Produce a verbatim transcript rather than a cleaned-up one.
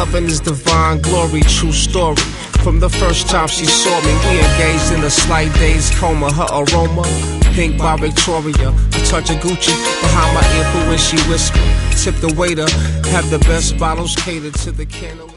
loving is divine glory, true story. From the first time she saw me, we engaged in a slight daze coma. Her aroma, pink by Victoria, a touch of Gucci behind my ear for when she whispered. Tip the waiter, have the best bottles catered to the candle.